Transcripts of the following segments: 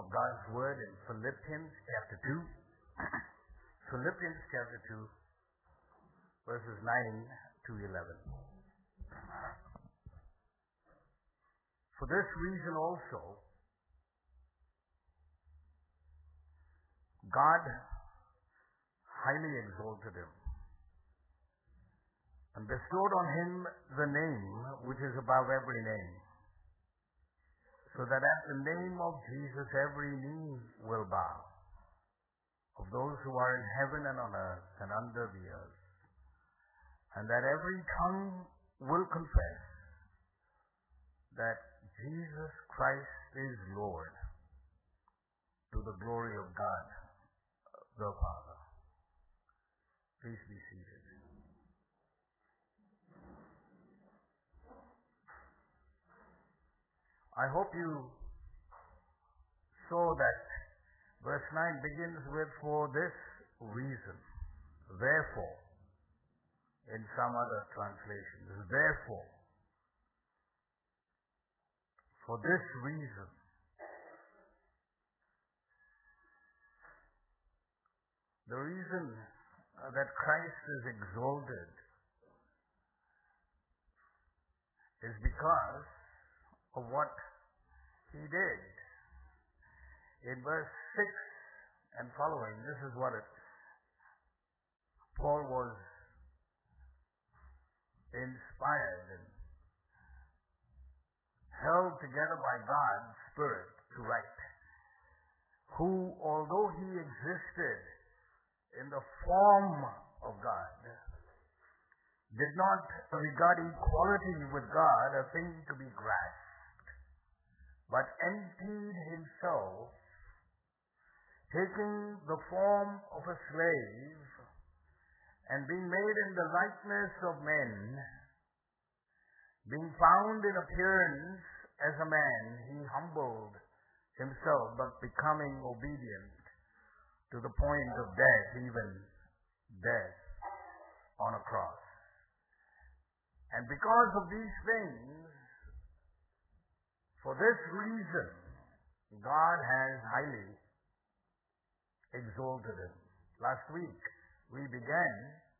of God's word in Philippians chapter 2. Philippians chapter 2, verses 9 to 11. For this reason also, God highly exalted him and bestowed on him the name which is above every name, so that at the name of Jesus every knee will bow, of those who are in heaven and on earth and under the earth, and that every tongue will confess that Jesus Christ is Lord, to the glory of God the Father. Please be seated. I hope you saw that verse 9 begins with "for this reason," therefore, in some other translations, therefore, for this reason. The reason that Christ is exalted is because of what he did. In verse 6 and following, this is what Paul was inspired and held together by God's Spirit to write, who, although he existed in the form of God, did not regard equality with God a thing to be grasped, but emptied himself, taking the form of a slave, and being made in the likeness of men, being found in appearance as a man, he humbled himself, but becoming obedient to the point of death, even death on a cross. And because of these things, for this reason, God has highly exalted him. Last week, we began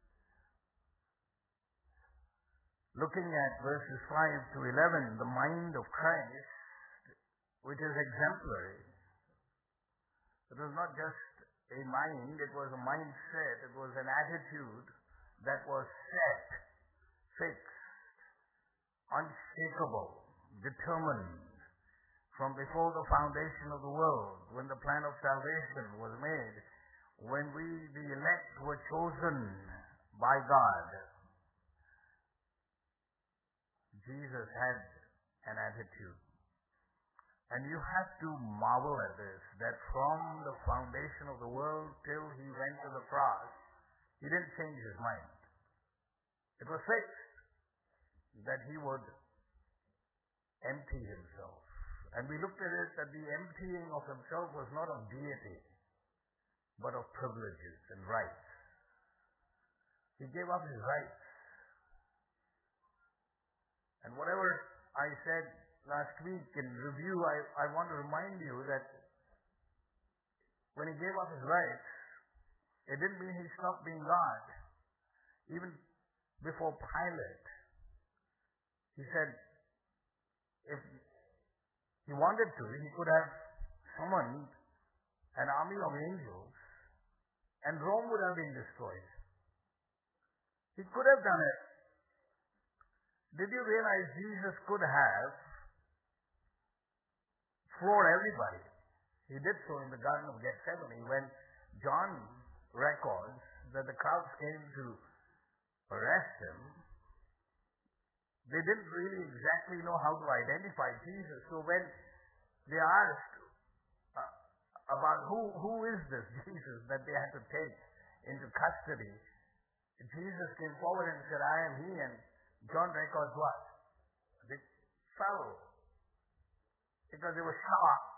looking at verses 5 to 11, the mind of Christ, which is exemplary. It was not just a mind, it was a mindset, it was an attitude that was set, fixed, unshakable, determined from before the foundation of the world, when the plan of salvation was made, when we, the elect, were chosen by God. Jesus had an attitude. And you have to marvel at this, that from the foundation of the world till he went to the cross, he didn't change his mind. It was fixed that he would empty himself. And we looked at it that the emptying of himself was not of deity, but of privileges and rights. He gave up his rights. And whatever I said last week in review, I want to remind you that when he gave up his rights, it didn't mean he stopped being God. Even before Pilate, he said if he wanted to, he could have summoned an army of angels and Rome would have been destroyed. He could have done it. Did you realize Jesus could have floored everybody? He did so in the Garden of Gethsemane when John records that the crowds came to arrest him. They didn't really exactly know how to identify Jesus. So when they asked about who is this Jesus that they had to take into custody, Jesus came forward and said, "I am he." And John records what? They fell because they were shocked.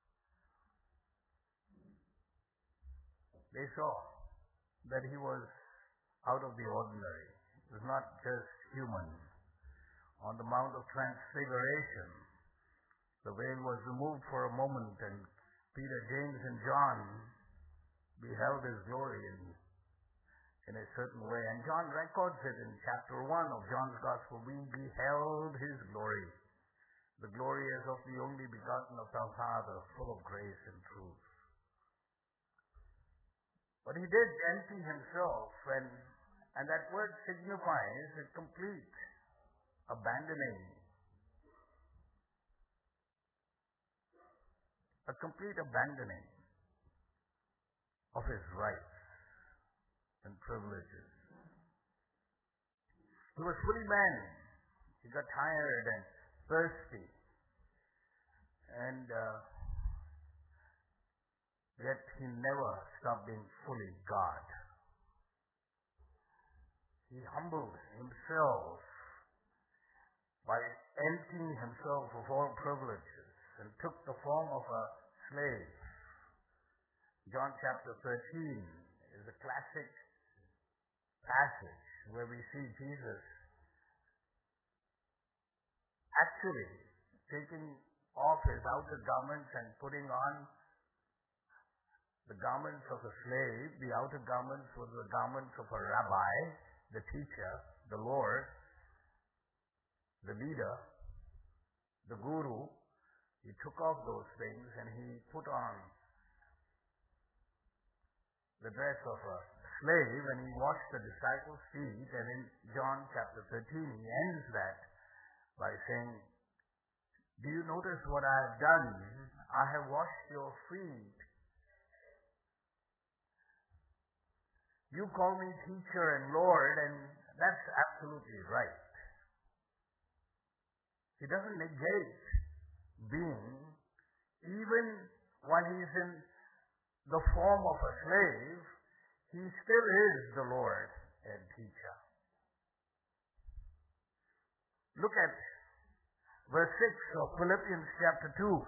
They saw that he was out of the ordinary. He was not just human. On the Mount of Transfiguration, the veil was removed for a moment and Peter, James, and John beheld his glory in a certain way. And John records it in chapter 1 of John's Gospel. We beheld his glory. The glory as of the only begotten of our Father, full of grace and truth. But he did empty himself, and that word signifies a complete abandoning. A complete abandoning of his rights and privileges. He was fully man. He got tired and thirsty. And yet he never stopped being fully God. He humbled himself by emptying himself of all privileges and took the form of a slave. John chapter 13 is a classic passage where we see Jesus actually taking off his outer garments and putting on the garments of a slave. The outer garments were the garments of a rabbi, the teacher, the Lord, the leader, the guru. He took off those things and he put on the dress of a slave and he washed the disciples' feet. And in John chapter 13, he ends that by saying, do you notice what I have done? I have washed your feet. You call me teacher and Lord, and that's absolutely right. He doesn't negate being, even while he's in the form of a slave, he still is the Lord and teacher. Look at verse 6 of Philippians chapter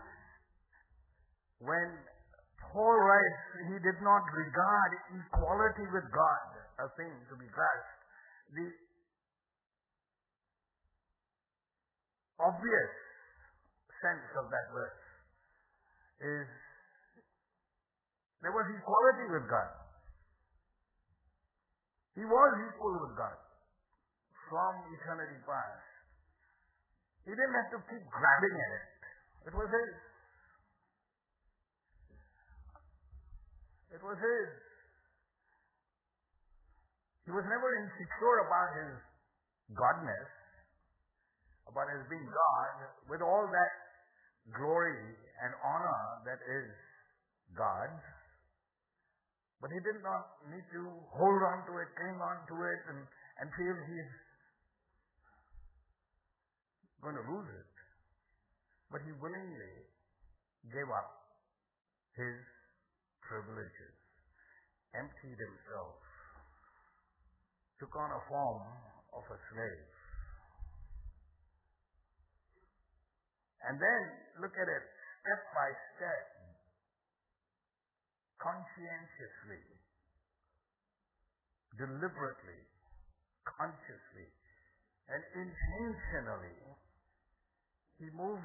2. When Paul writes, he did not regard equality with God a thing to be grasped. The obvious sense of that verse is there was equality with God. He was equal with God from eternity past. He didn't have to keep grabbing at it. It was his. It was his. He was never insecure about his godness, about his being God, with all that glory and honor that is God's. But he did not need to hold on to it, cling on to it, and feel he's going to lose it. But he willingly gave up his privileges, emptied himself, took on a form of a slave. And then look at it step by step, conscientiously, deliberately, consciously, and intentionally. He moves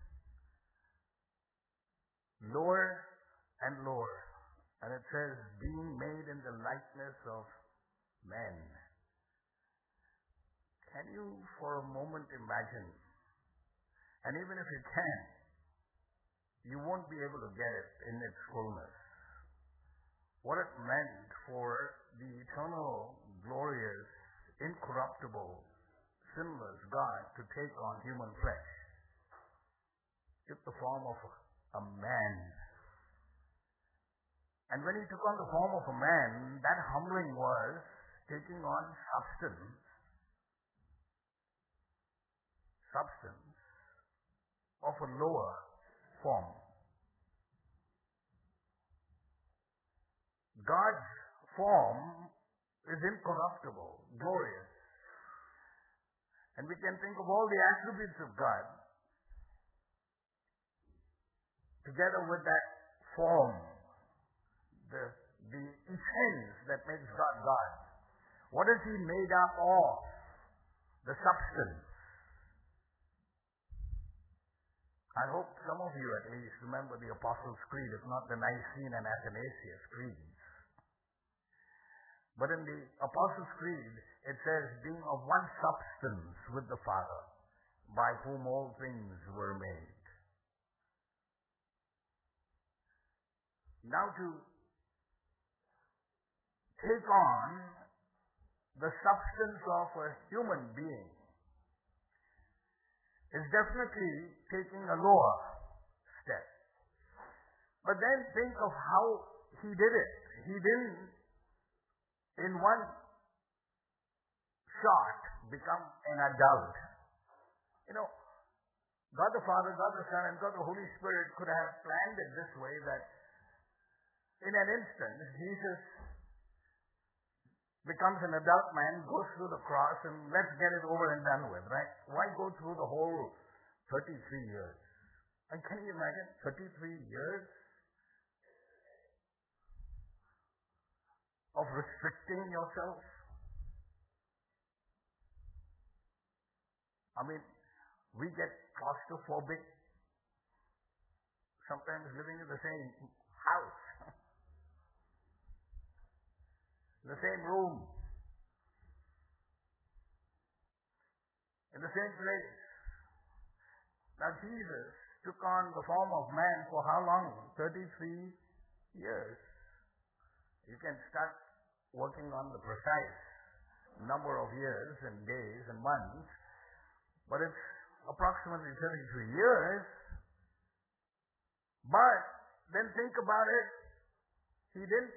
lower and lower. And it says, being made in the likeness of men. Can you for a moment imagine? And even if you can, you won't be able to get it in its fullness. What it meant for the eternal, glorious, incorruptible, sinless God to take on human flesh. Took the form of a man. And when he took on the form of a man, that humbling was taking on substance of a lower form. God's form is incorruptible, glorious. And we can think of all the attributes of God together with that form, the essence that makes God God. What is he made up of? The substance. I hope some of you at least remember the Apostles' Creed, if not the Nicene and Athanasius creeds. But in the Apostles' Creed, it says, being of one substance with the Father, by whom all things were made. Now to take on the substance of a human being is definitely taking a lower step. But then think of how he did it. He didn't, in one shot, become an adult. You know, God the Father, God the Son, and God the Holy Spirit could have planned it this way, that in an instant, Jesus becomes an adult man, goes through the cross, and let's get it over and done with, right? Why go through the whole 33 years? And can you imagine 33 years of restricting yourself? I mean, we get claustrophobic sometimes living in the same house, in the same room, in the same place. Now Jesus took on the form of man for how long? 33 years. You can start working on the precise number of years and days and months, but it's approximately 33 years. But then think about it. He didn't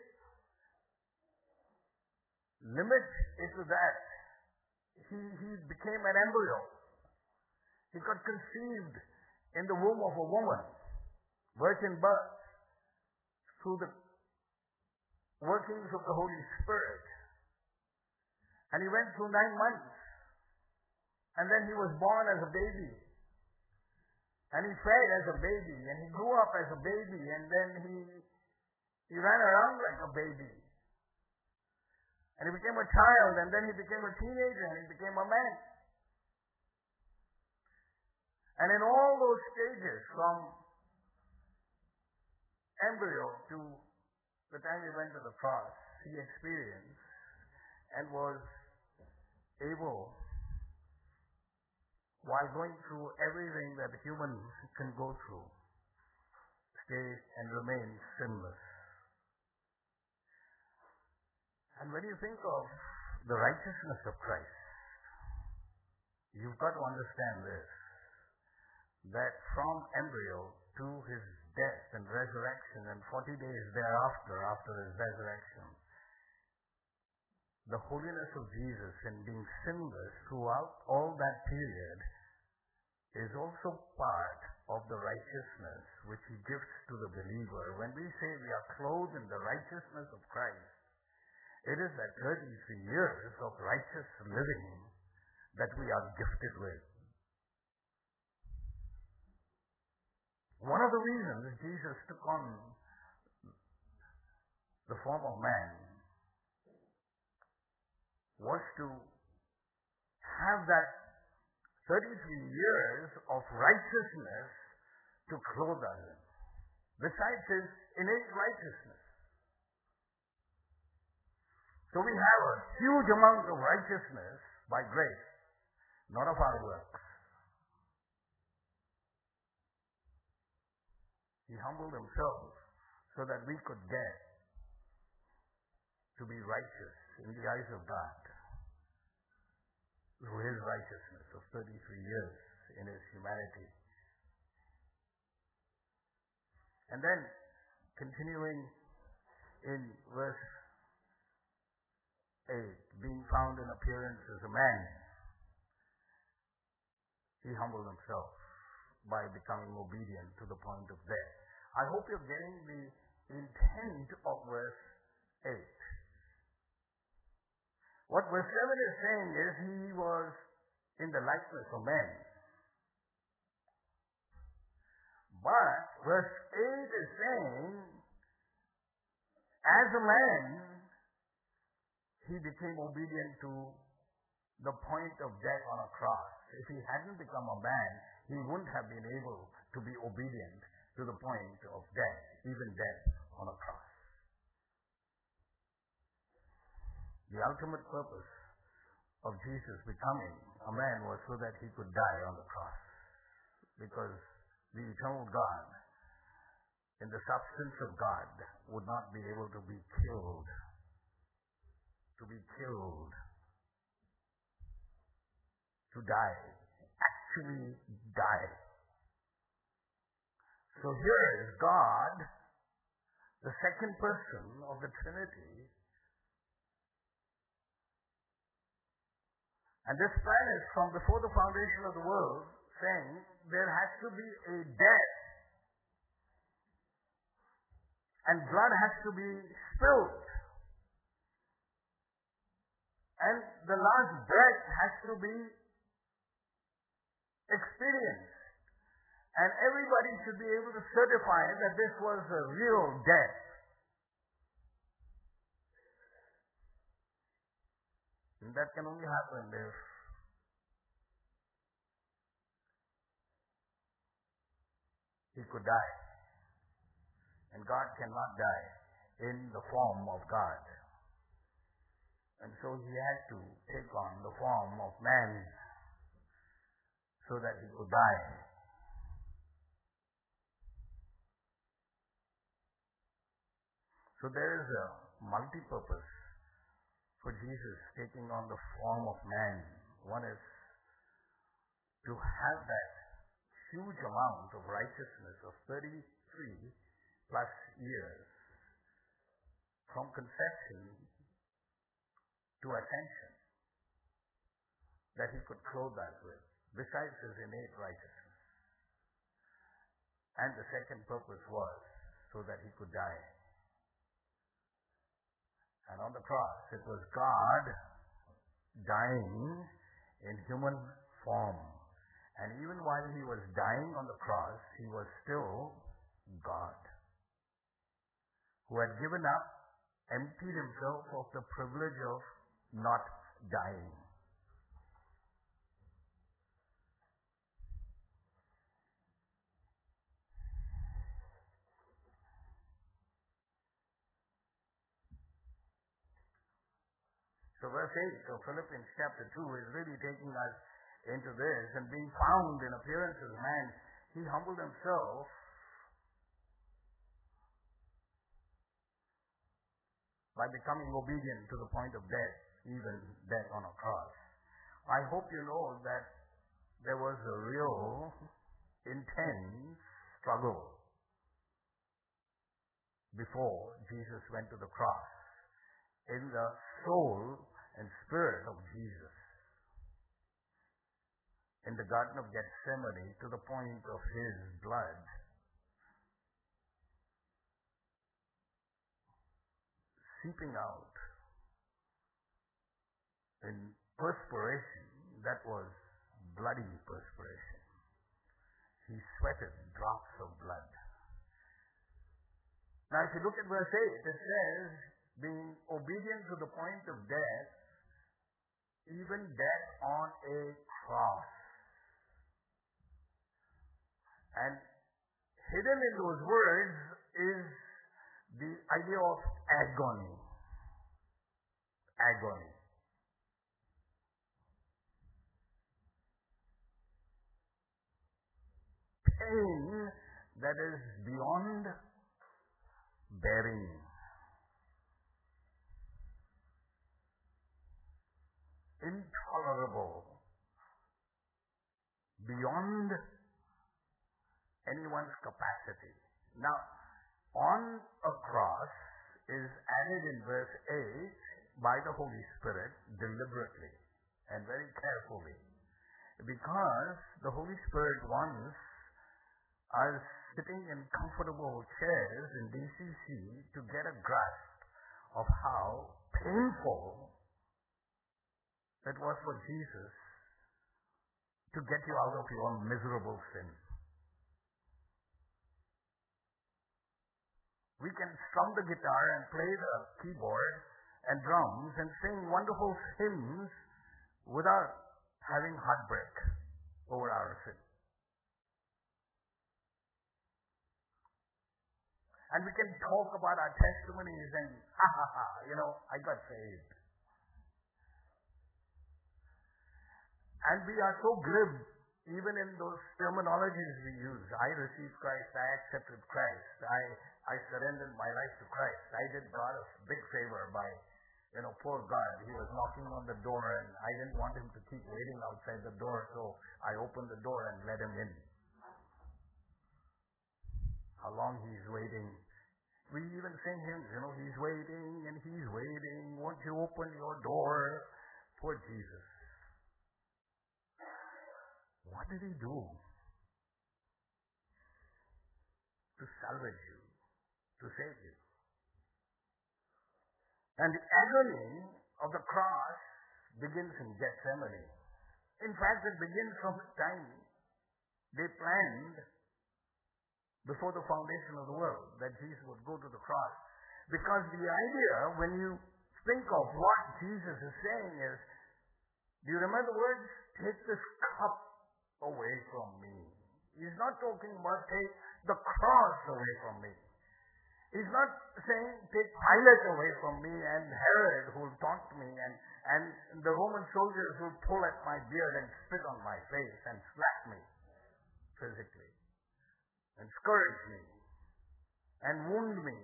limit it to that. He became an embryo. He got conceived in the womb of a woman, virgin birth, through the workings of the Holy Spirit. And he went through 9 months. And then he was born as a baby. And he fed as a baby. And he grew up as a baby. And then he ran around like a baby. And he became a child. And then he became a teenager. And he became a man. And in all those stages, from embryo to the time he went to the cross, he experienced and was able, while going through everything that humans can go through, stay and remain sinless. And when you think of the righteousness of Christ, you've got to understand this, that from embryo to his death and resurrection and 40 days thereafter, after his resurrection, the holiness of Jesus in being sinless throughout all that period is also part of the righteousness which he gives to the believer. When we say we are clothed in the righteousness of Christ, it is that 33 years of righteous living that we are gifted with. One of the reasons Jesus took on the form of man was to have that 33 years of righteousness to clothe us in, besides his innate righteousness. So we have a huge amount of righteousness by grace, not of our works. He humbled himself so that we could get to be righteous in the eyes of God through his righteousness of 33 years in his humanity. And then, continuing in verse 8, being found in appearance as a man, he humbled himself by becoming obedient to the point of death. I hope you're getting the intent of verse 8. What verse 7 is saying is he was in the likeness of men. But verse 8 is saying, as a man, he became obedient to the point of death on a cross. If he hadn't become a man, he wouldn't have been able to be obedient to the point of death, even death on a cross. The ultimate purpose of Jesus becoming a man was so that he could die on the cross. Because the eternal God, in the substance of God, would not be able to be killed. To be killed. To die. Actually die. So here is God, the second person of the Trinity. And this plan is from before the foundation of the world, saying there has to be a death. And blood has to be spilled. And the last breath has to be experienced. And everybody should be able to certify that this was a real death. And that can only happen if he could die. And God cannot die in the form of God. And so he had to take on the form of man so that he could die. So there is a multi-purpose for Jesus taking on the form of man. One is to have that huge amount of righteousness of 33 plus years from conception to ascension that he could clothe us with, besides his innate righteousness. And the second purpose was so that he could die. And on the cross, it was God dying in human form. And even while he was dying on the cross, he was still God, who had given up, emptied himself of the privilege of not dying. So verse 8 of Philippians chapter 2 is really taking us into this. And being found in appearance as a man, he humbled himself by becoming obedient to the point of death, even death on a cross. I hope you know that there was a real intense struggle before Jesus went to the cross in the soul and spirit of Jesus in the Garden of Gethsemane to the point of his blood seeping out in perspiration that was bloody perspiration. He sweated drops of blood. Now if you look at verse 8, it says, being obedient to the point of death, even death on a cross. And hidden in those words is the idea of agony. Agony. Pain that is beyond bearing. Intolerable. Beyond anyone's capacity. Now, on a cross is added in verse 8 by the Holy Spirit deliberately and very carefully, because the Holy Spirit wants us sitting in comfortable chairs in DCC to get a grasp of how painful it was for Jesus to get you out of your miserable sin. We can strum the guitar and play the keyboard and drums and sing wonderful hymns without having heartbreak over our sin. And we can talk about our testimonies and, ha ha ha, I got saved. And we are so glib, even in those terminologies we use. I received Christ, I accepted Christ, I surrendered my life to Christ. I did God a big favor by, poor God. He was knocking on the door and I didn't want him to keep waiting outside the door, so I opened the door and let him in. How long he's waiting. We even sing hymns, he's waiting and he's waiting. Won't you open your door? Poor Jesus. What did he do to salvage you, to save you? And the agony of the cross begins in Gethsemane. In fact, it begins from the time they planned before the foundation of the world that Jesus would go to the cross. Because the idea, when you think of what Jesus is saying is, do you remember the words? Take this cup away from me. He's not talking about take the cross away from me. He's not saying take Pilate away from me and Herod who will taunt me and the Roman soldiers who will pull at my beard and spit on my face and slap me physically and scourge me and wound me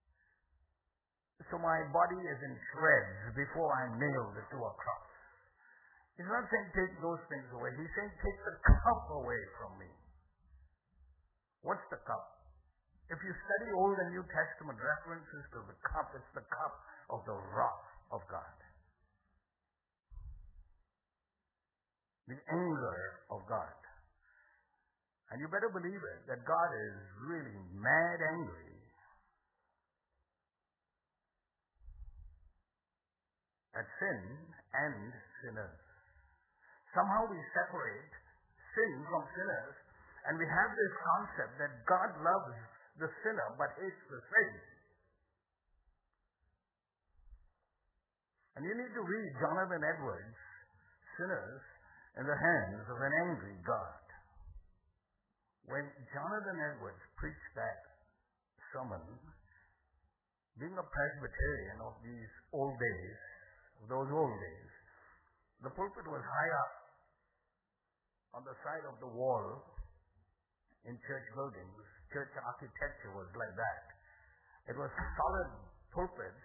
so my body is in shreds before I'm nailed to a cross. He's not saying take those things away. He's saying take the cup away from me. What's the cup? If you study Old and New Testament references to the cup, it's the cup of the wrath of God. The anger of God. And you better believe it, that God is really mad angry at sin and sinners. Somehow we separate sin from sinners, and we have this concept that God loves the sinner but hates the sin. And you need to read Jonathan Edwards' Sinners in the Hands of an Angry God. When Jonathan Edwards preached that sermon, being a Presbyterian of these old days, those old days, the pulpit was high up on the side of the wall in church buildings. Church architecture was like that. It was solid pulpits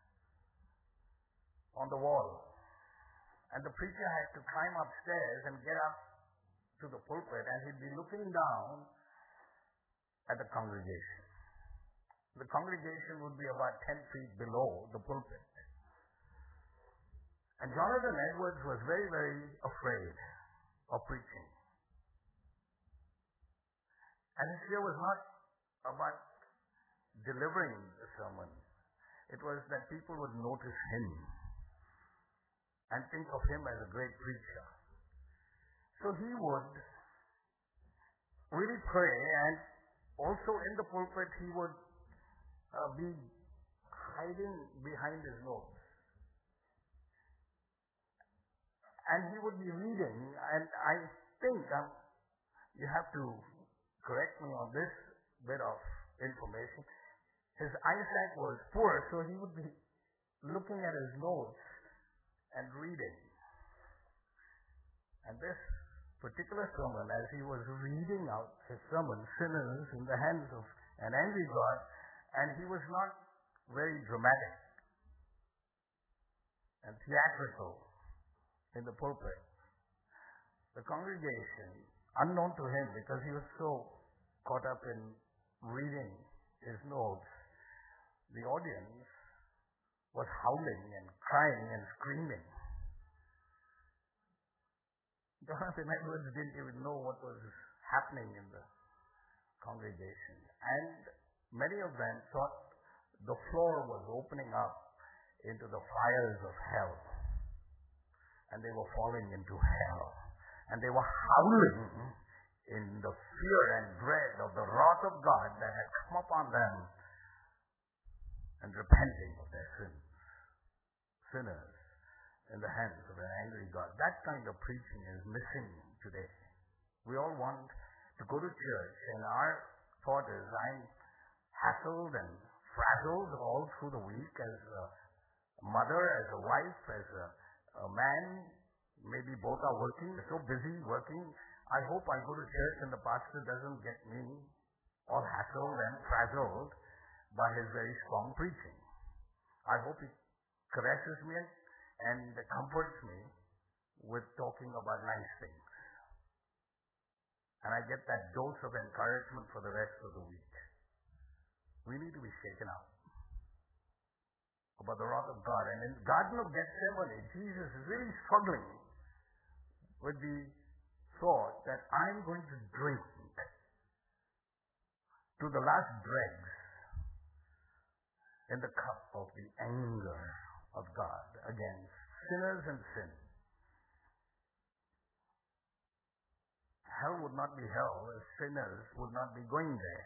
on the wall. And the preacher had to climb upstairs and get up to the pulpit, and he'd be looking down at the congregation. The congregation would be about 10 feet below the pulpit. And Jonathan Edwards was very, very afraid of preaching. And his fear was not about delivering the sermon. It was that people would notice him and think of him as a great preacher. So he would really pray, and also in the pulpit he would be hiding behind his nose. And he would be reading, and I think you have to correct me on this bit of information. His eyesight was poor, so he would be looking at his notes and reading. And this particular sermon, as he was reading out his sermon, Sinners in the Hands of an Angry God, and he was not very dramatic and theatrical in the pulpit. The congregation, unknown to him because he was so caught up in reading his notes, the audience was howling and crying and screaming. Jonathan Edwards didn't even know what was happening in the congregation. And many of them thought the floor was opening up into the fires of hell. And they were falling into hell. And they were howling in the fear and dread of the wrath of God that had come upon them and repenting of their sins. Sinners in the hands of an angry God. That kind of preaching is missing today. We all want to go to church, and our thought is, I'm hassled and frazzled all through the week as a mother, as a wife, as a man. Maybe both are working, so busy working. I hope I go to church and the pastor doesn't get me all hassled and frazzled by his very strong preaching. I hope he caresses me and comforts me with talking about nice things. And I get that dose of encouragement for the rest of the week. We need to be shaken up about the wrath of God. And in the Garden of Gethsemane, Jesus is really struggling with the thought that I'm going to drink to the last dregs in the cup of the anger of God against sinners and sin. Hell would not be hell if sinners would not be going there.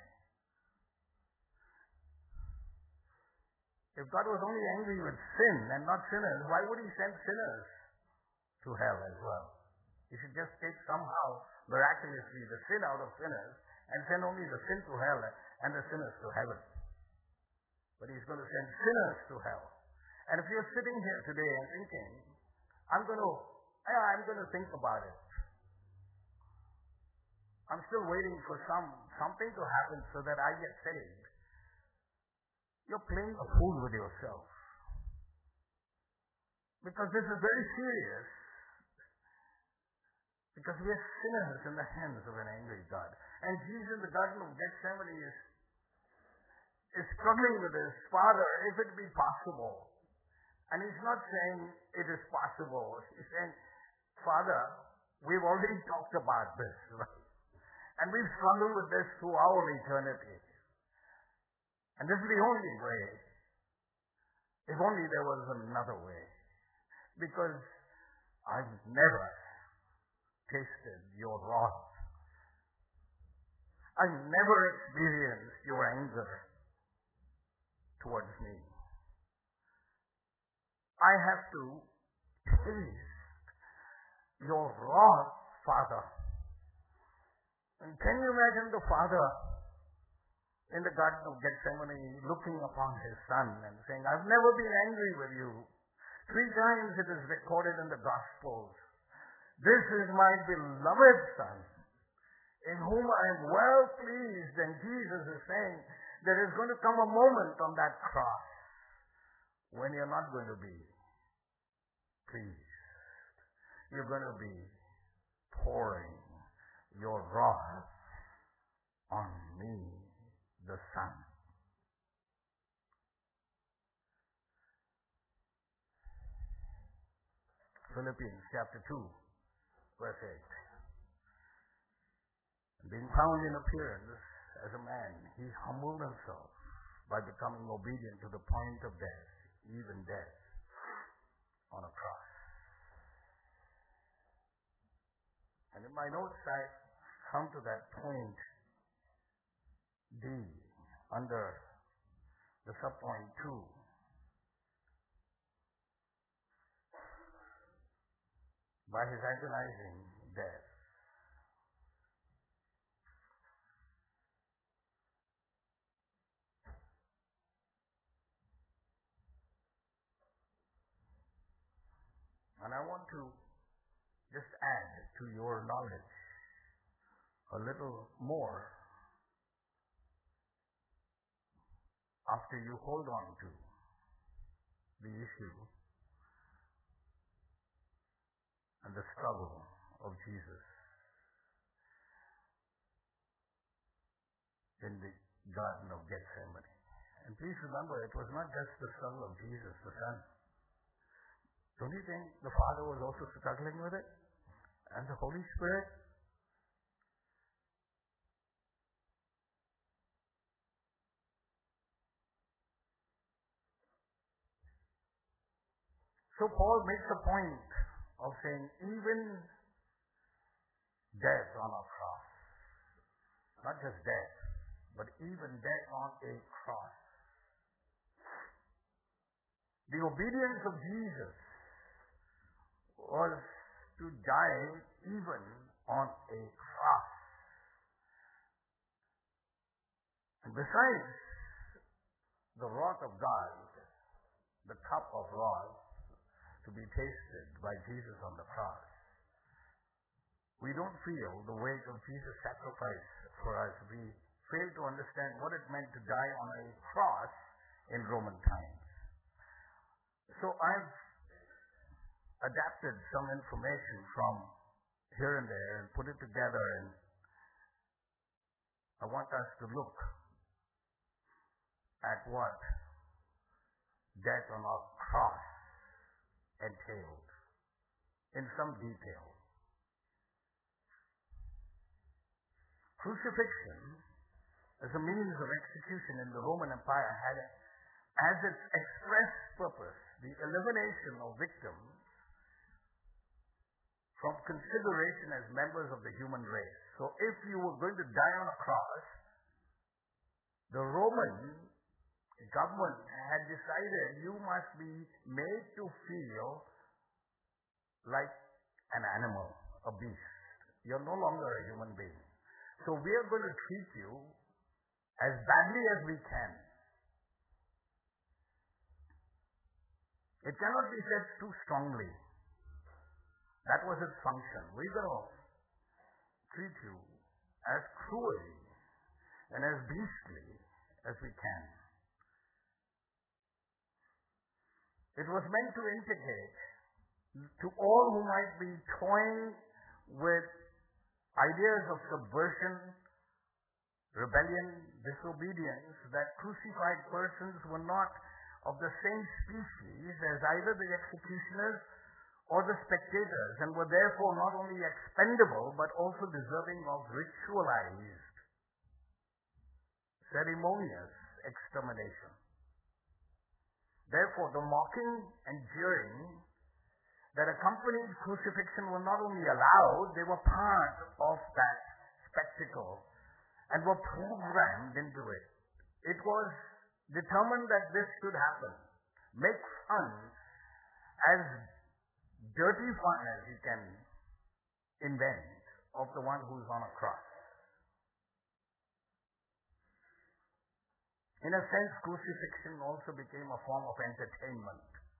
If God was only angry with sin and not sinners, why would he send sinners to hell as well? He should just take somehow, miraculously, the sin out of sinners and send only the sin to hell and the sinners to heaven. But he's going to send sinners to hell. And if you're sitting here today and thinking, I'm going to think about it. I'm still waiting for something to happen so that I get saved. You're playing a fool with yourself. Because this is very serious. Because we are sinners in the hands of an angry God. And Jesus in the Garden of Gethsemane is struggling with his Father, if it be possible. And he's not saying it is possible. He's saying, Father, we've already talked about this, right? And we've struggled with this through our eternity. And this is the only way. If only there was another way. Because I've never tasted your wrath. I've never experienced your anger towards me. I have to taste your wrath, Father. And can you imagine the Father in the Garden of Gethsemane looking upon his Son and saying, I've never been angry with you. 3 times it is recorded in the Gospels. This is my beloved Son, in whom I am well pleased. And Jesus is saying, there is going to come a moment on that cross when you're not going to be pleased. You're going to be pouring your wrath on me, the Son. Philippians chapter 2, verse 8. Being found in appearance as a man, he humbled himself by becoming obedient to the point of death, even death on a cross. And in my notes, I come to that point D under the subpoint 2. By his agonizing death. And I want to just add to your knowledge a little more after you hold on to the issue and the struggle of Jesus in the Garden of Gethsemane. And please remember, it was not just the struggle of Jesus, the Son. Don't you think the Father was also struggling with it? And the Holy Spirit? So Paul makes a point of saying even death on a cross, not just death, but even death on a cross. The obedience of Jesus was to die even on a cross. And besides the wrath of God, the cup of wrath, to be tasted by Jesus on the cross. We don't feel the weight of Jesus' sacrifice for us. We fail to understand what it meant to die on a cross in Roman times. So I've adapted some information from here and there and put it together, and I want us to look at what death on a cross entailed in some detail. Crucifixion as a means of execution in the Roman Empire had as its express purpose the elimination of victims from consideration as members of the human race. So if you were going to die on a cross, the Roman government had decided you must be made to feel like an animal, a beast. You're no longer a human being. So we are going to treat you as badly as we can. It cannot be said too strongly. That was its function. We're going to treat you as cruelly and as beastly as we can. It was meant to indicate to all who might be toying with ideas of subversion, rebellion, disobedience, that crucified persons were not of the same species as either the executioners or the spectators, and were therefore not only expendable but also deserving of ritualized, ceremonious extermination. Therefore, the mocking and jeering that accompanied crucifixion were not only allowed, they were part of that spectacle and were programmed into it. It was determined that this should happen. Make fun, as dirty fun as you can invent, of the one who's on a cross. In a sense, crucifixion also became a form of entertainment.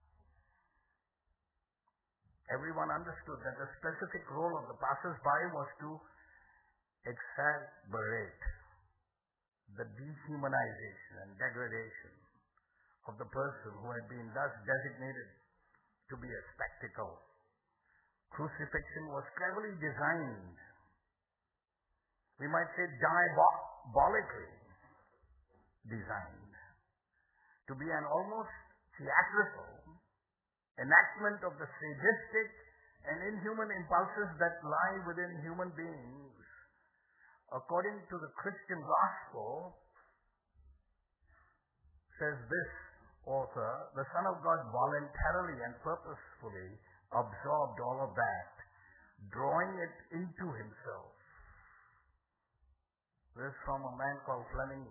Everyone understood that the specific role of the passers-by was to exacerbate the dehumanization and degradation of the person who had been thus designated to be a spectacle. Crucifixion was cleverly designed, we might say diabolically designed, to be an almost theatrical enactment of the sadistic and inhuman impulses that lie within human beings. According to the Christian gospel, says this author, the Son of God voluntarily and purposefully absorbed all of that, drawing it into himself. This is from a man called Fleming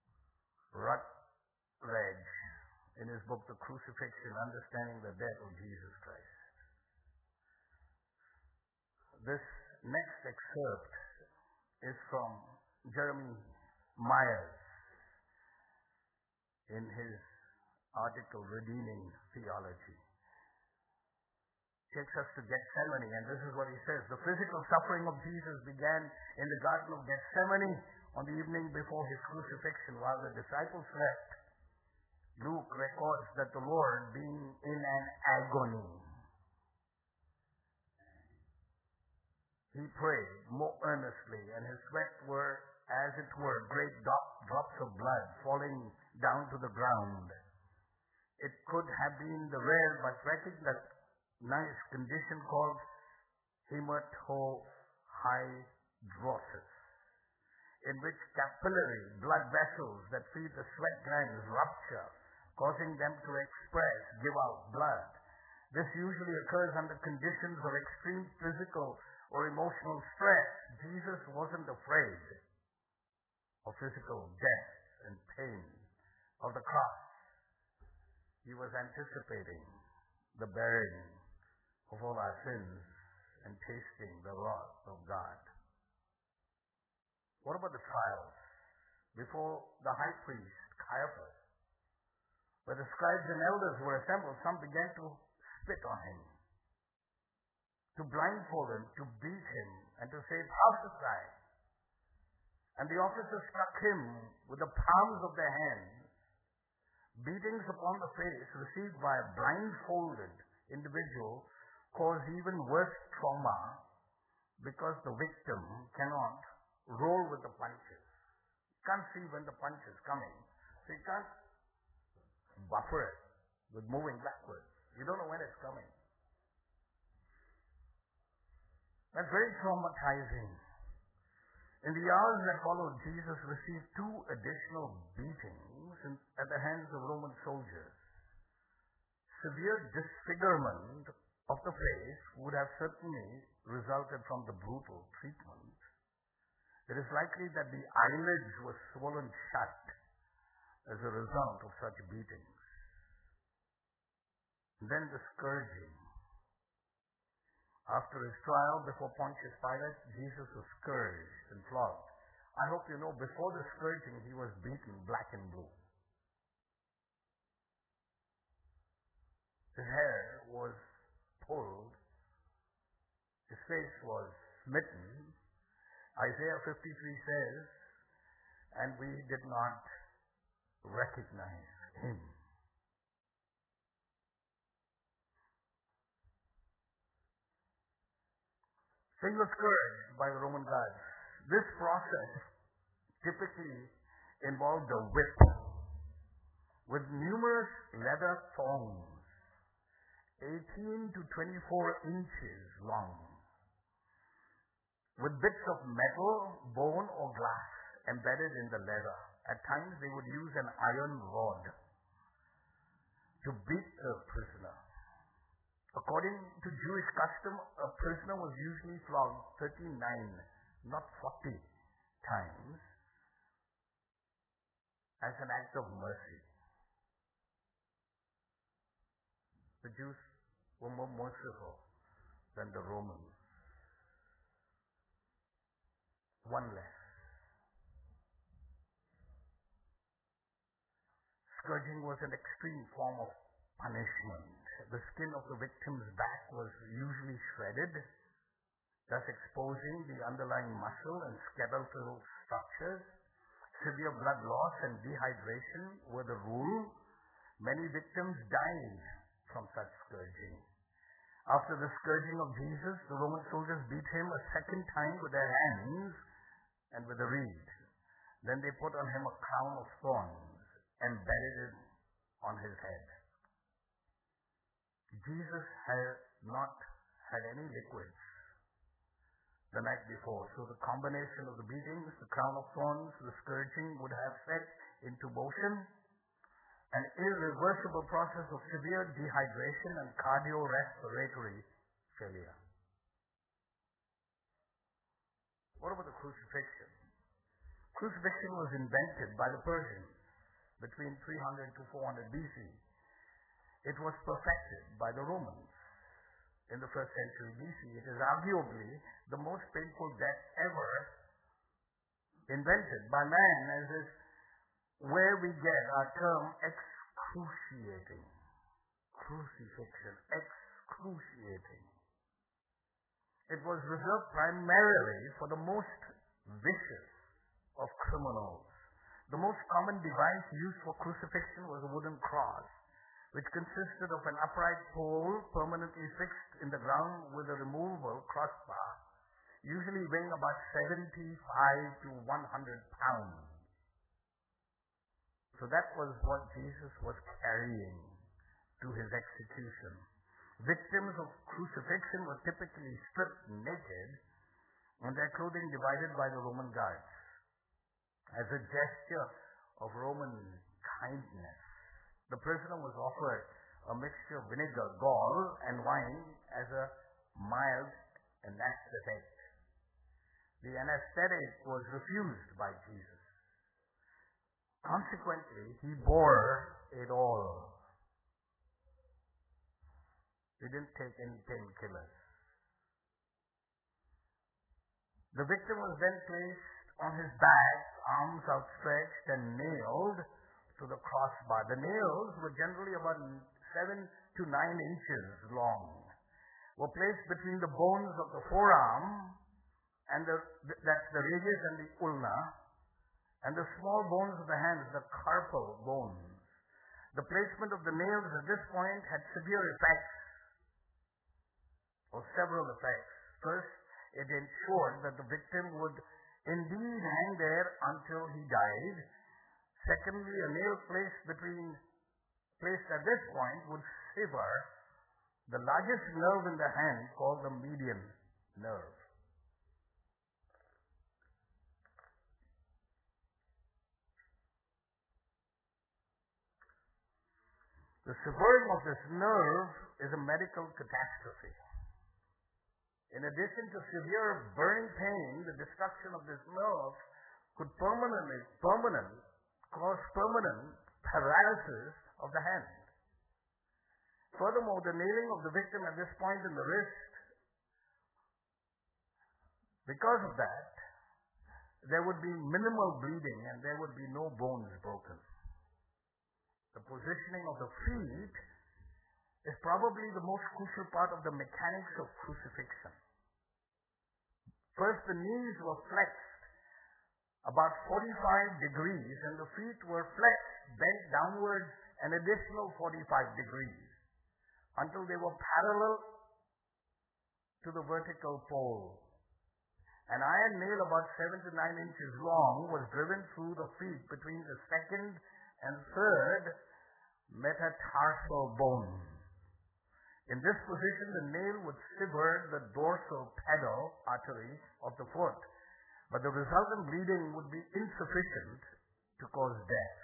Rutledge in his book, The Crucifixion, Understanding the Death of Jesus Christ. This next excerpt is from Jeremy Myers in his article, Redeeming Theology. Takes us to Gethsemane, and this is what he says. The physical suffering of Jesus began in the Garden of Gethsemane on the evening before his crucifixion while the disciples slept. Luke records that the Lord, being in an agony, he prayed more earnestly, and his sweat were, as it were, great drops of blood falling down to the ground. It could have been the rare but recognized condition called hematohydrosis, in which capillary blood vessels that feed the sweat glands rupture, causing them to give out blood. This usually occurs under conditions of extreme physical or emotional stress. Jesus wasn't afraid of physical death and pain of the cross. He was anticipating the bearing of all our sins and tasting the wrath of God. What about the trials? Before the high priest, Caiaphas, When the scribes and elders were assembled, some began to spit on him, to blindfold him, to beat him, and to say, "Prophesy." And the officers struck him with the palms of their hands. Beatings upon the face received by a blindfolded individual cause even worse trauma because the victim cannot roll with the punches. You can't see when the punch is coming, so you can't buffer it with moving backwards. You don't know when it's coming. That's very traumatizing. In the hours that followed, Jesus received 2 additional beatings at the hands of Roman soldiers. Severe disfigurement of the face would have certainly resulted from the brutal treatment. It is likely that the eyelids were swollen shut as a result of such beatings. Then the scourging. After his trial before Pontius Pilate, Jesus was scourged and flogged. I hope you know, before the scourging, he was beaten black and blue. His hair was pulled. His face was smitten. Isaiah 53 says, "And we did not recognize him." So he was scourged by the Roman guards. This process typically involved a whip with numerous leather thongs, 18 to 24 inches long, with bits of metal, bone, or glass embedded in the leather. At times they would use an iron rod to beat the prisoner. According to Jewish custom, a prisoner was usually flogged 39, not 40 times, as an act of mercy. The Jews were more merciful than the Romans. One less. Scourging was an extreme form of punishment. The skin of the victim's back was usually shredded, thus exposing the underlying muscle and skeletal structures. Severe blood loss and dehydration were the rule. Many victims died from such scourging. After the scourging of Jesus, the Roman soldiers beat him a second time with their hands and with a reed. Then they put on him a crown of thorns and buried it on his head. Jesus had not had any liquids the night before, so the combination of the beatings, the crown of thorns, the scourging would have set into motion an irreversible process of severe dehydration and cardiorespiratory failure. What about the crucifixion? Crucifixion was invented by the Persians between 300 to 400 BC. It was perfected by the Romans in the 1st century BC. It is arguably the most painful death ever invented by man, as is where we get our term excruciating. Crucifixion, excruciating. It was reserved primarily for the most vicious of criminals. The most common device used for crucifixion was a wooden cross, which consisted of an upright pole permanently fixed in the ground with a removable crossbar, usually weighing about 75 to 100 pounds. So that was what Jesus was carrying to his execution. Victims of crucifixion were typically stripped naked and their clothing divided by the Roman guards as a gesture of Roman kindness. The prisoner was offered a mixture of vinegar, gall, and wine as a mild anesthetic. The anesthetic was refused by Jesus. Consequently, he bore it all. He didn't take any painkillers. The victim was then placed on his back, arms outstretched, and nailed to the crossbar. The nails were generally about 7 to 9 inches long, were placed between the bones of the forearm and that's the radius and the ulna, and the small bones of the hands, the carpal bones. The placement of the nails at this point had severe effects, or several effects. First, it ensured that the victim would indeed hang there until he died. Secondly, a nail placed at this point would sever the largest nerve in the hand, called the median nerve. The severing of this nerve is a medical catastrophe. In addition to severe burning pain, the destruction of this nerve could cause permanent paralysis of the hand. Furthermore, the nailing of the victim at this point in the wrist, because of that, there would be minimal bleeding and there would be no bones broken. The positioning of the feet is probably the most crucial part of the mechanics of crucifixion. First, the knees were flexed about 45 degrees and the feet were flexed, bent downwards an additional 45 degrees until they were parallel to the vertical pole. An iron nail about 7 to 9 inches long was driven through the feet between the second and third metatarsal bone. In this position, the nail would sever the dorsal pedal artery of the foot, but the resultant bleeding would be insufficient to cause death.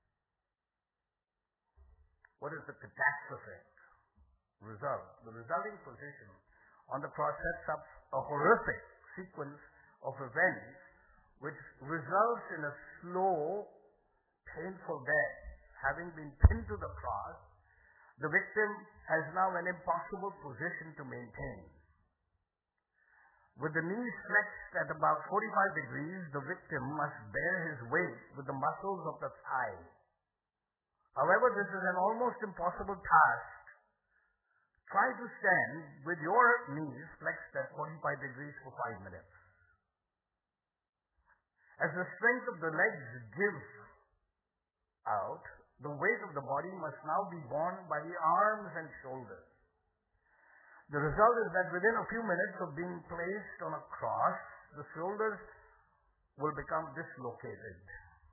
What is the catastrophic result? The resulting position on the cross sets up a horrific sequence of events which results in a slow, painful death. Having been pinned to the cross, the victim has now an impossible position to maintain. With the knees flexed at about 45 degrees, the victim must bear his weight with the muscles of the thigh. However, this is an almost impossible task. Try to stand with your knees flexed at 45 degrees for 5 minutes. As the strength of the legs gives out, the weight of the body must now be borne by the arms and shoulders. The result is that within a few minutes of being placed on a cross, the shoulders will become dislocated.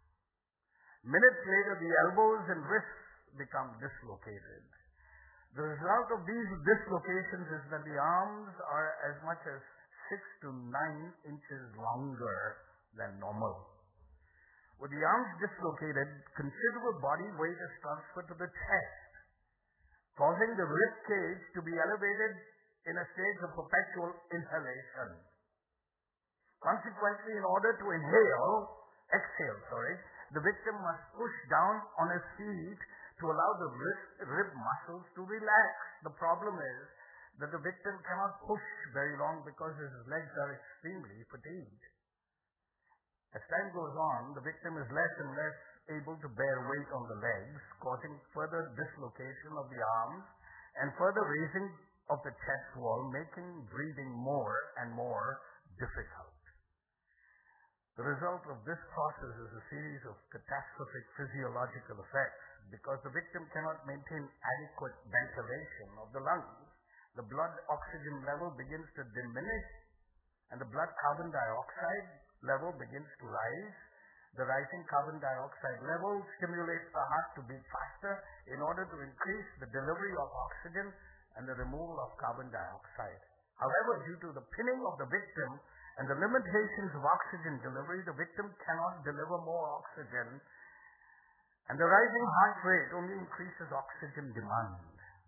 Minutes later, the elbows and wrists become dislocated. The result of these dislocations is that the arms are as much as 6 to 9 inches longer than normal. With the arms dislocated, considerable body weight is transferred to the chest, causing the rib cage to be elevated in a state of perpetual inhalation. Consequently, in order to exhale, the victim must push down on his feet to allow the rib muscles to relax. The problem is that the victim cannot push very long because his legs are extremely fatigued. As time goes on, the victim is less and less able to bear weight on the legs, causing further dislocation of the arms and further raising of the chest wall, making breathing more and more difficult. The result of this process is a series of catastrophic physiological effects. Because the victim cannot maintain adequate ventilation of the lungs, the blood oxygen level begins to diminish and the blood carbon dioxide level begins to rise. The rising carbon dioxide level stimulates the heart to beat faster in order to increase the delivery of oxygen and the removal of carbon dioxide. However, due to the pinning of the victim and the limitations of oxygen delivery, the victim cannot deliver more oxygen, and the rising heart rate only increases oxygen demand.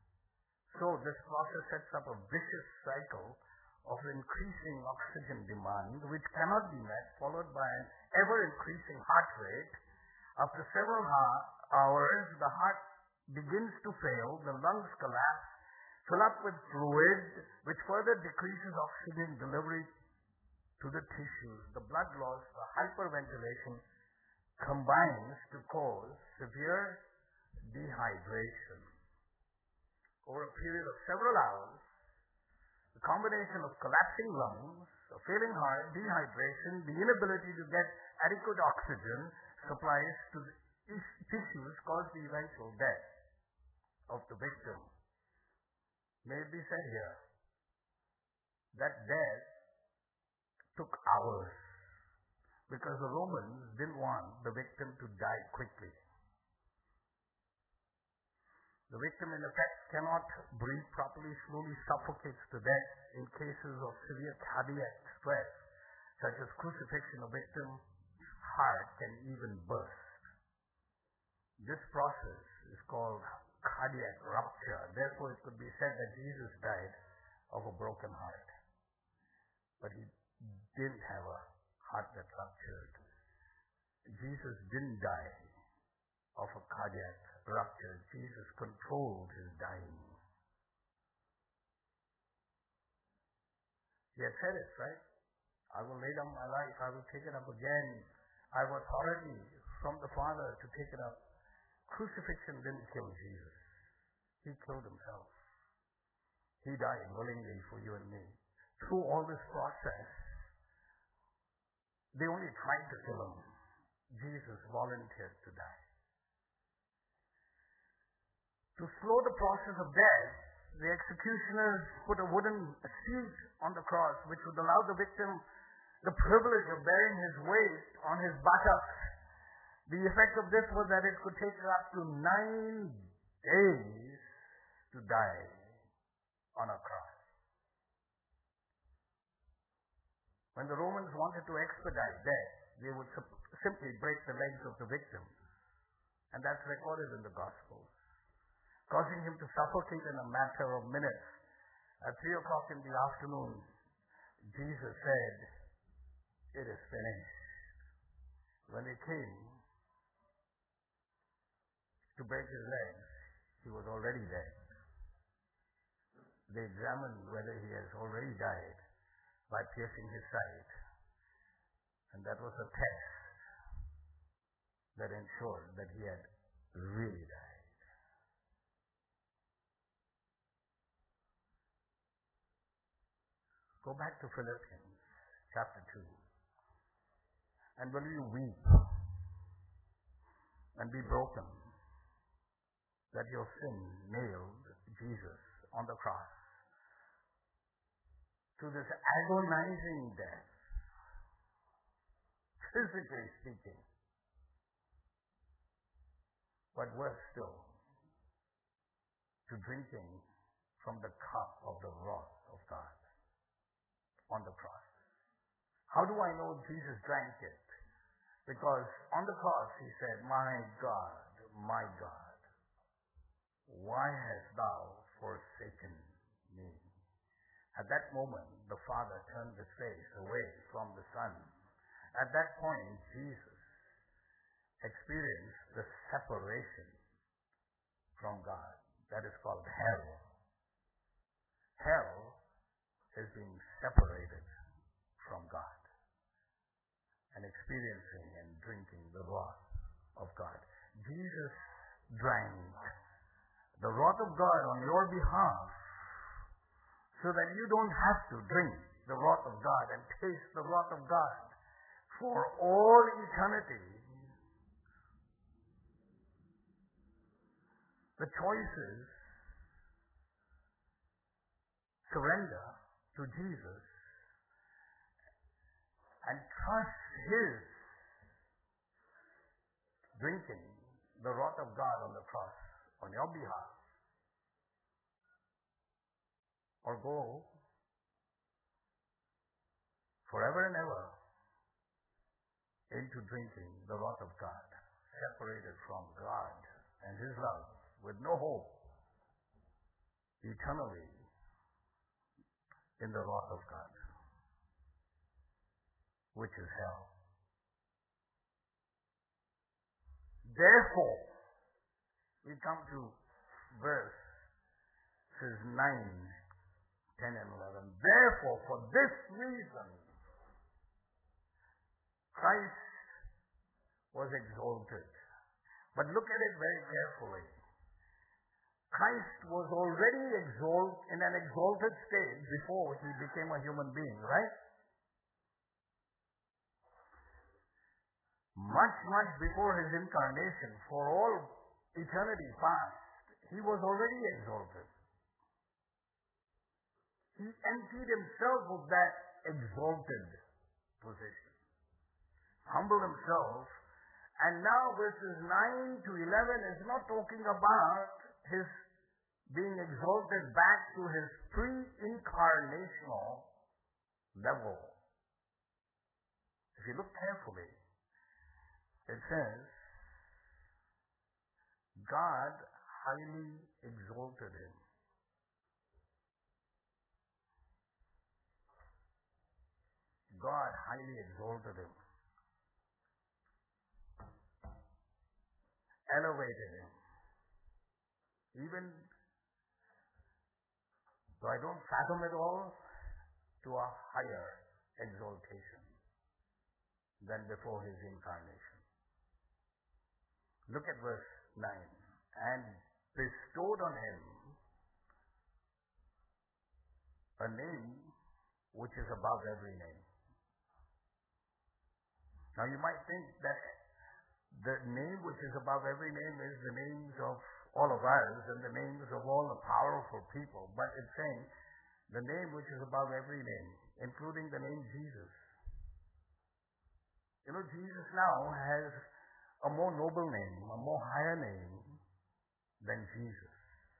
So this process sets up a vicious cycle of increasing oxygen demand, which cannot be met, followed by an ever-increasing heart rate. After several hours, the heart begins to fail, the lungs collapse, fill up with fluid, which further decreases oxygen delivery to the tissues, the blood loss, the hyperventilation, combines to cause severe dehydration. Over a period of several hours, the combination of collapsing lungs, a failing heart, dehydration, the inability to get adequate oxygen supplies to the tissues caused the eventual death of the victim. May it be said here that death took hours because the Romans didn't want the victim to die quickly. The victim, in effect, cannot breathe properly, slowly suffocates to death in cases of severe cardiac stress, such as crucifixion. A victim's heart can even burst. This process is called cardiac rupture. Therefore, it could be said that Jesus died of a broken heart. But he didn't have a heart that ruptured. Jesus didn't die of a cardiac rupture. Jesus controlled his dying. He had said it, right? I will lay down my life. I will take it up again. I have authority from the Father to take it up. Crucifixion didn't kill Jesus. He killed himself. He died willingly for you and me. Through all this process, they only tried to kill him. Jesus volunteered to die. To slow the process of death, the executioners put a wooden seat on the cross, which would allow the victim the privilege of bearing his weight on his buttocks. The effect of this was that it could take up to 9 days to die on a cross. When the Romans wanted to expedite death, they would simply break the legs of the victim. And that's recorded in the Gospels, causing him to suffocate in a matter of minutes. At 3 o'clock in the afternoon, Jesus said, "It is finished." When they came to break his legs, he was already dead. They examined whether he has already died by piercing his side. And that was a test that ensured that he had really died. Go back to Philippians chapter 2. And will you weep and be broken that your sin nailed Jesus on the cross to this agonizing death, physically speaking, but worse still, to drinking from the cup of the wrath of God on the cross. How do I know Jesus drank it? Because on the cross he said, my God, why hast thou forsaken me?" At that moment, the Father turned his face away from the Son. At that point, Jesus experienced the separation from God. That is called hell. Hell is being separated from God and experiencing and drinking the wrath of God. Jesus drank the wrath of God on your behalf so that you don't have to drink the wrath of God and taste the wrath of God for all eternity. The choice is surrender to Jesus and trust his drinking the wrath of God on the cross on your behalf, or go forever and ever into drinking the wrath of God, separated from God and his love, with no hope, eternally in the wrath of God, which is hell. Therefore, we come to verses 9, 10 and 11. Therefore, for this reason, Christ was exalted. But look at it very carefully. Christ was already in an exalted state before he became a human being, right? Much, much before his incarnation, for all eternity past, he was already exalted. He emptied himself of that exalted position, humbled himself, and now verses 9 to 11 is not talking about his being exalted back to his pre-incarnational level. If you look carefully, it says, God highly exalted him. God highly exalted him, elevated him. Even though I don't fathom it all, to a higher exaltation than before his incarnation. Look at verse 9. And bestowed on him a name which is above every name. Now you might think that the name which is above every name is the names of all of us and the names of all the powerful people, but it's saying the name which is above every name, including the name Jesus. You know, Jesus now has a more noble name, a more higher name than Jesus.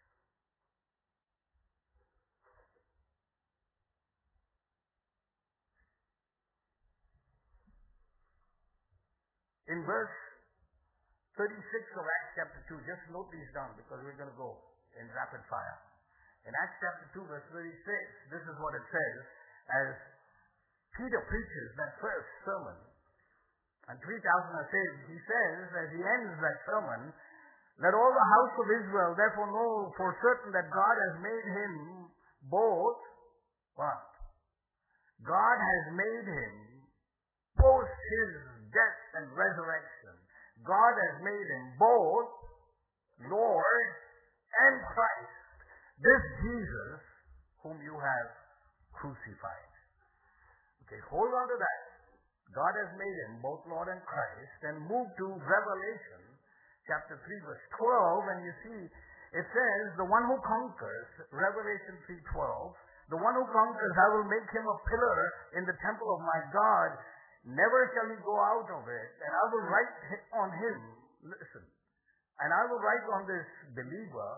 In verse 36 of Acts chapter 2, just note these down because we're going to go in rapid fire. In Acts chapter 2 verse 36, this is what it says as Peter preaches that first sermon and 3,000 are saved. He says as he ends that sermon, let all the house of Israel therefore know for certain that God has made him both what? God has made him both his death and resurrection. God has made him both Lord and Christ. This Jesus whom you have crucified. Okay, hold on to that. God has made him both Lord and Christ, and move to Revelation chapter 3 verse 12, and you see it says the one who conquers, Revelation 3:12, the one who conquers, I will make him a pillar in the temple of my God. Never shall he go out of it, and I will write on him, listen, and I will write on this believer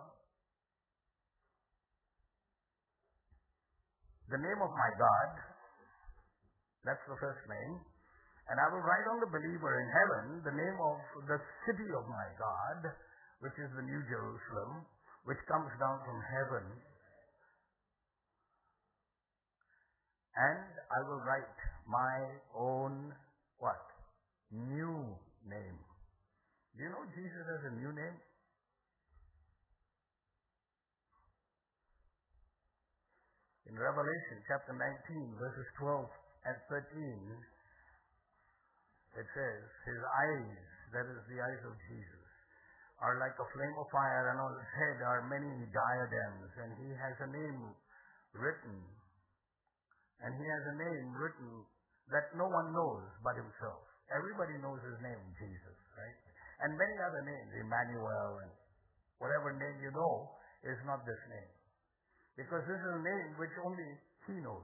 the name of my God. That's the first name. And I will write on the believer in heaven the name of the city of my God, which is the New Jerusalem, which comes down from heaven. And I will write my own what? New name. Do you know Jesus has a new name? In Revelation chapter 19 verses 12 and 13, it says, his eyes, that is the eyes of Jesus, are like a flame of fire, and on his head are many diadems, and he has a name written, and he has a name written that no one knows but himself. Everybody knows his name, Jesus, right? And many other names, Emmanuel, and whatever name you know is not this name. Because this is a name which only he knows.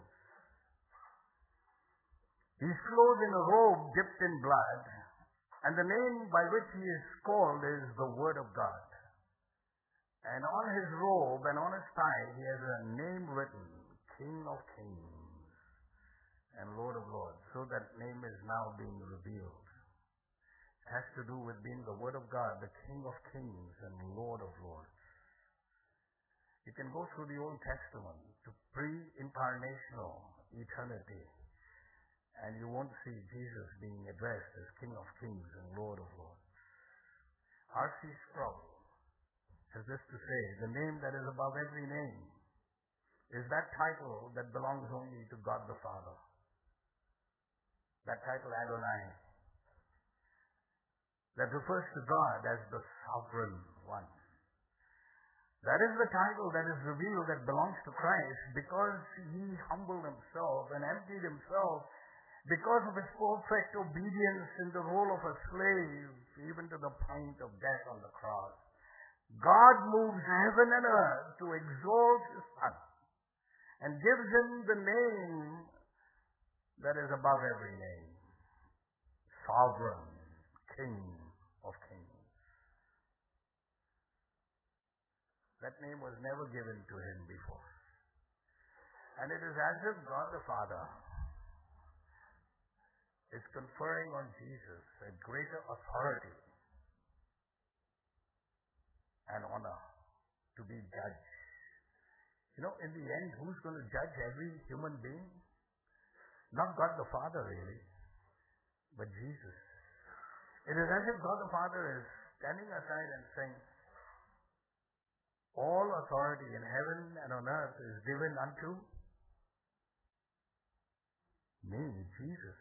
He's clothed in a robe dipped in blood, and the name by which he is called is the Word of God. And on his robe and on his thigh he has a name written, King of Kings and Lord of Lords. So that name is now being revealed. It has to do with being the Word of God, the King of Kings and Lord of Lords. You can go through the Old Testament to pre-incarnational eternity, and you won't see Jesus being addressed as King of Kings and Lord of Lords. R.C. Sproul has this to say, the name that is above every name is that title that belongs only to God the Father. That title, Adonai. that refers to God as the sovereign one. That is the title that is revealed that belongs to Christ because he humbled himself and emptied himself because of his perfect obedience in the role of a slave, even to the point of death on the cross. God moves heaven and earth to exalt his Son and gives him the name that is above every name. Sovereign King of Kings. That name was never given to him before. And it is as if God the Father is conferring on Jesus a greater authority and honor to be judged. You know, in the end, who's going to judge every human being? Not God the Father, really, but Jesus. It is as if God the Father is standing aside and saying, all authority in heaven and on earth is given unto me, Jesus.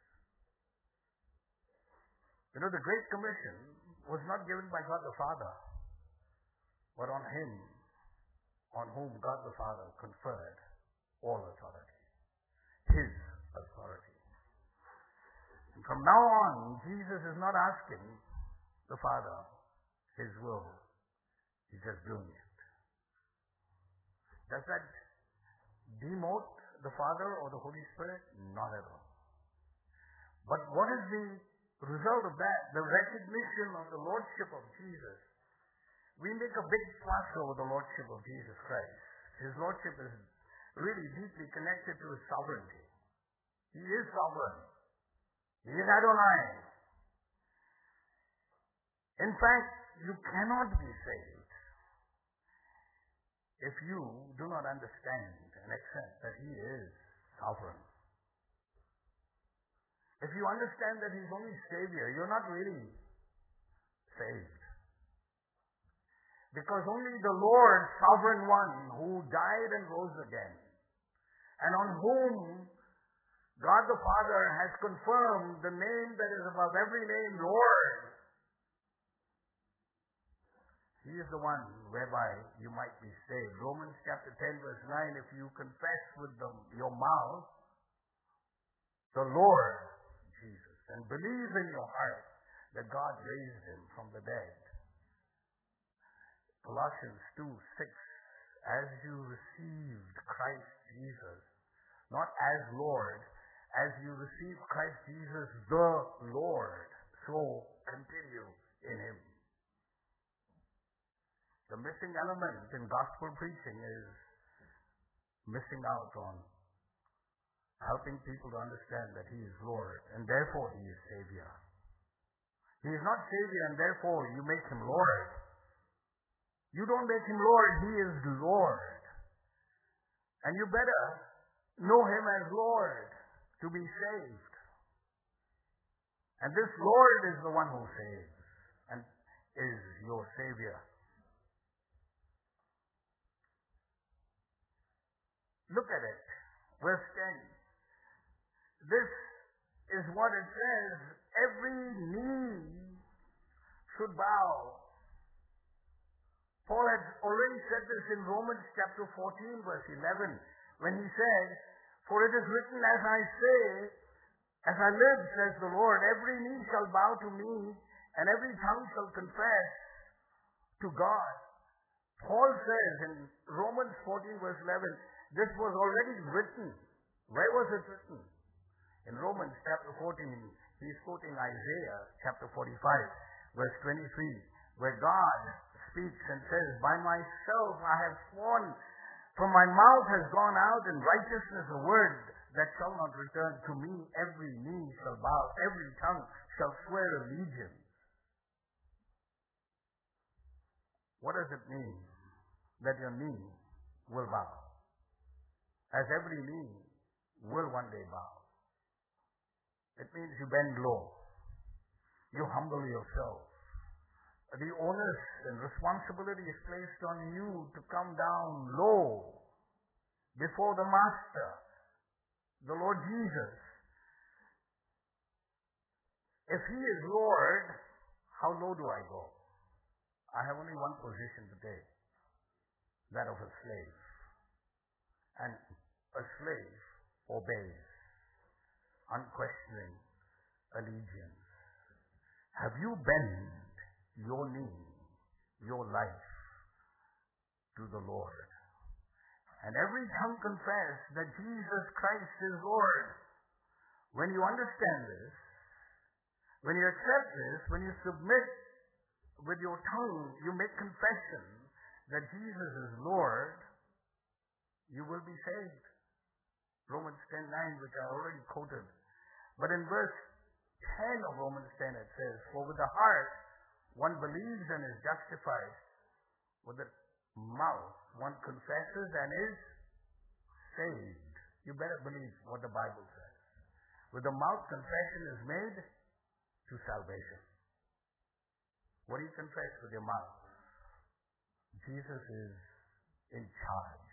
You know, the Great Commission was not given by God the Father, but on him, on whom God the Father conferred all authority. His authority. And from now on, Jesus is not asking the Father his will. He's just doing it. Does that demote the Father or the Holy Spirit? Not at all. But what is the result of that? The recognition of the Lordship of Jesus. We make a big fuss over the Lordship of Jesus Christ. His Lordship is really deeply connected to his sovereignty. He is sovereign. He is Adonai. In fact, you cannot be saved if you do not understand and accept that he is sovereign. If you understand that he's only Savior, you're not really saved. Because only the Lord, sovereign one, who died and rose again, and on whom God the Father has confirmed the name that is above every name, Lord, he is the one whereby you might be saved. Romans chapter 10 verse 9, if you confess with your mouth the Lord Jesus and believe in your heart that God raised him from the dead. Colossians 2:6, as you received Christ Jesus, not as Lord, as you received Christ Jesus the Lord, so continue in him. The missing element in gospel preaching is missing out on helping people to understand that he is Lord and therefore he is Savior. He is not Savior and therefore you make him Lord. You don't make him Lord, he is Lord. And you better know him as Lord to be saved. And this Lord is the one who saves and is your Savior. Look at it. Verse 10. This is what it says. Every knee should bow. Paul had already said this in Romans chapter 14 verse 11 when he said, for it is written, as I say, as I live, says the Lord, every knee shall bow to me and every tongue shall confess to God. Paul says in Romans 14 verse 11, this was already written. Where was it written? In Romans chapter 14, he's quoting Isaiah chapter 45, verse 23, where God speaks and says, by myself I have sworn, from my mouth has gone out in righteousness a word that shall not return to me. Every knee shall bow, every tongue shall swear allegiance. What does it mean that your knee will bow? As every knee will one day bow. It means you bend low. You humble yourself. The onus and responsibility is placed on you to come down low before the Master, the Lord Jesus. If he is Lord, How low do I go? I have only one position to take, that of a slave. And a slave obeys, unquestioning allegiance. Have you bent your knee, your life to the Lord? And every tongue confess that Jesus Christ is Lord. When you understand this, when you accept this, when you submit with your tongue, you make confession that Jesus is Lord, you will be saved. Romans 10:9, which I already quoted. But in verse 10 of Romans 10 it says, for with the heart one believes and is justified. With the mouth one confesses and is saved. You better believe what the Bible says. With the mouth confession is made to salvation. What do you confess with your mouth? Jesus is in charge.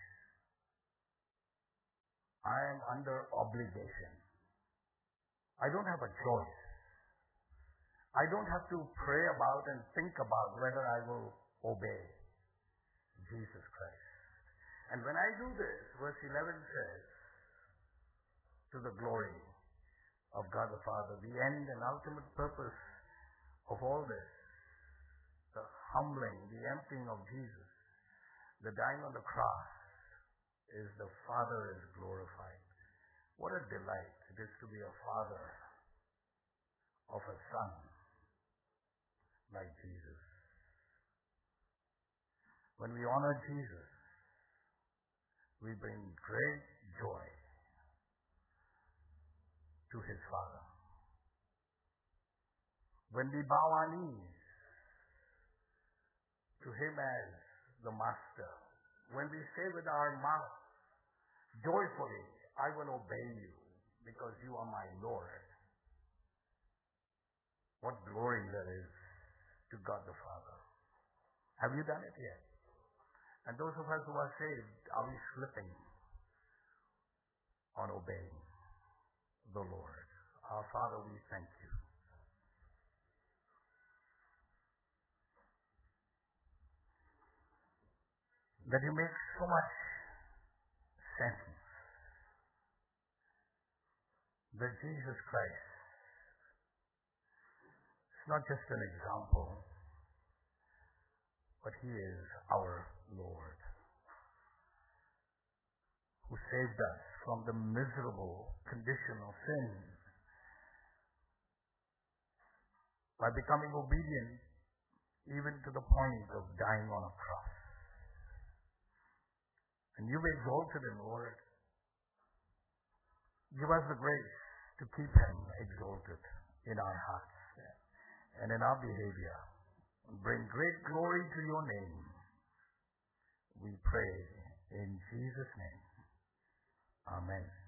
I am under obligation. I don't have a choice. I don't have to pray about and think about whether I will obey Jesus Christ. And when I do this, verse 11 says, to the glory of God the Father, the end and ultimate purpose of all this, the humbling, the emptying of Jesus, the dying on the cross, is the Father is glorified. What a delight it is to be a father of a son like Jesus. When we honor Jesus, we bring great joy to his Father. When we bow our knees to him as the Master, when we say with our mouth, joyfully, I will obey you because you are my Lord. What glory there is to God the Father. Have you done it yet? And those of us who are saved, are we slipping on obeying the Lord? Our Father, we thank you. That you make so much sense that Jesus Christ is not just an example, but he is our Lord, who saved us from the miserable condition of sin by becoming obedient even to the point of dying on a cross. And you've exalted him, Lord. Give us the grace to keep him exalted in our hearts and in our behavior. Bring great glory to your name. We pray in Jesus' name. Amen.